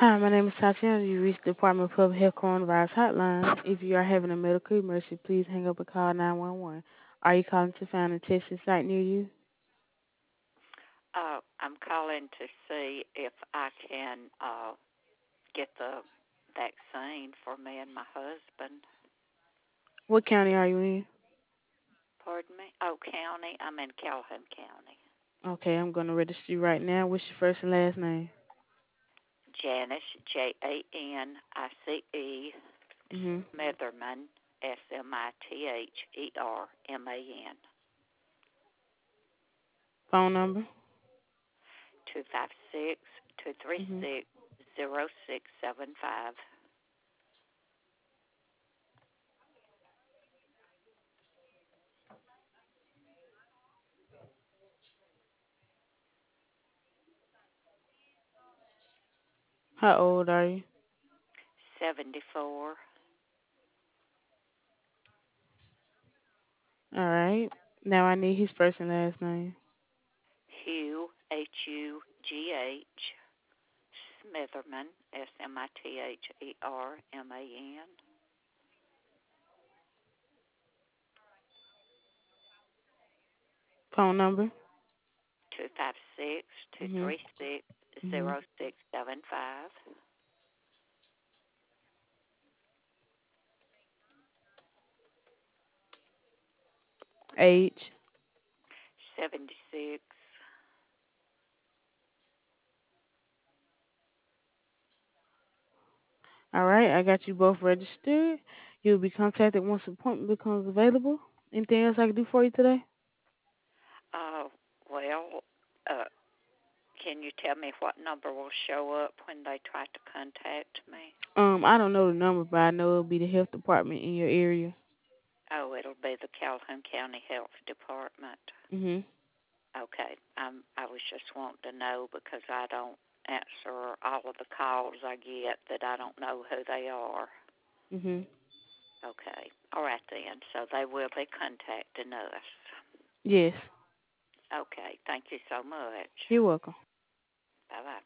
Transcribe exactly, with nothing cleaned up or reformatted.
Hi, my name is Tatiana. You reached the Department of Public Health Coronavirus Hotline. If you are having a medical emergency, please hang up and call nine one one. Are you calling to find a testing site near you? Uh, I'm calling to see if I can uh, get the vaccine for me and my husband. What county are you in? Pardon me? Oh, county. I'm in Calhoun County. Okay, I'm going to register you right now. What's your first and last name? Janice, J A N I C E, Mm-hmm. Smitherman, S M I T H E R M A N, Phone number? two five six, two three Mm-hmm. six, zero six seven five. How old are you? seventy-four. All right. Now I need his first and last name. Hugh, H U G H, Smitherman, S M I T H E R M A N, Phone number? two five six, two Mm-hmm. three six, Mm-hmm. zero six seven five, Age? seventy six. All right, I got you both registered. You'll be contacted once appointment becomes available. Anything else I can do for you today? Uh, well, uh, can you tell me what number will show up when they try to contact me? Um, I don't know the number, but I know it'll be the health department in your area. Oh, it'll be the Calhoun County Health Department. Mhm. Okay, um, I was just wanting to know because I don't answer all of the calls I get that I don't know who they are. Mhm. Okay, all right then. So they will be contacting us. Yes. Okay, thank you so much. You're welcome. Bye bye.